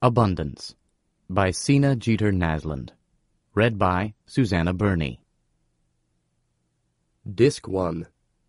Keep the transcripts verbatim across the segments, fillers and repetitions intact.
Abundance by Sina Jeter Nasland. Read by Susanna Burney. Disc one.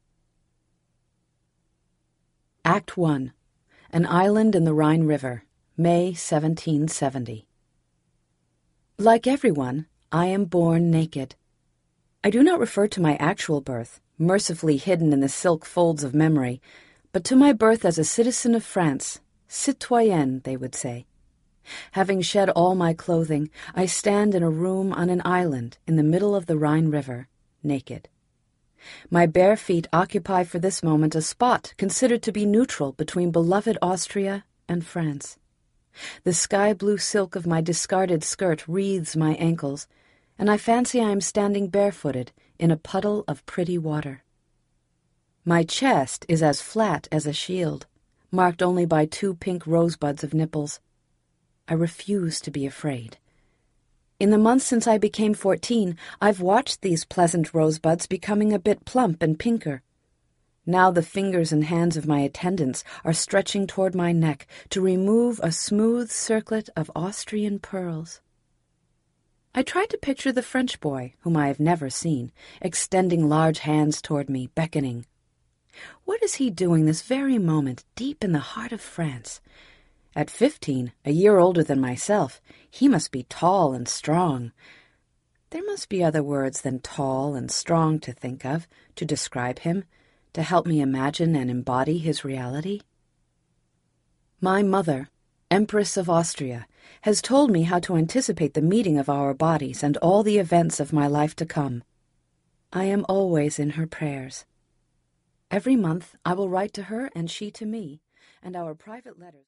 Act one. An Island in the Rhine River, May seventeen seventy. Like everyone, I am born naked. I do not refer to my actual birth, mercifully hidden in the silk folds of memory, but to my birth as a citizen of France, citoyenne, they would say. Having shed all my clothing, I stand in a room on an island in the middle of the Rhine River, naked. My bare feet occupy for this moment a spot considered to be neutral between beloved Austria and France. The sky-blue silk of my discarded skirt wreathes my ankles, and I fancy I am standing barefooted in a puddle of pretty water. My chest is as flat as a shield, marked only by two pink rosebuds of nipples. I refuse to be afraid. In the months since I became fourteen, I've watched these pleasant rosebuds becoming a bit plump and pinker. Now the fingers and hands of my attendants are stretching toward my neck to remove a smooth circlet of Austrian pearls. I try to picture the French boy, whom I have never seen, extending large hands toward me, beckoning. What is he doing this very moment, deep in the heart of France? At fifteen, a year older than myself, he must be tall and strong. There must be other words than tall and strong to think of, to describe him, to help me imagine and embody his reality. My mother, Empress of Austria, has told me how to anticipate the meeting of our bodies and all the events of my life to come. I am always in her prayers. Every month I will write to her and she to me, and our private letters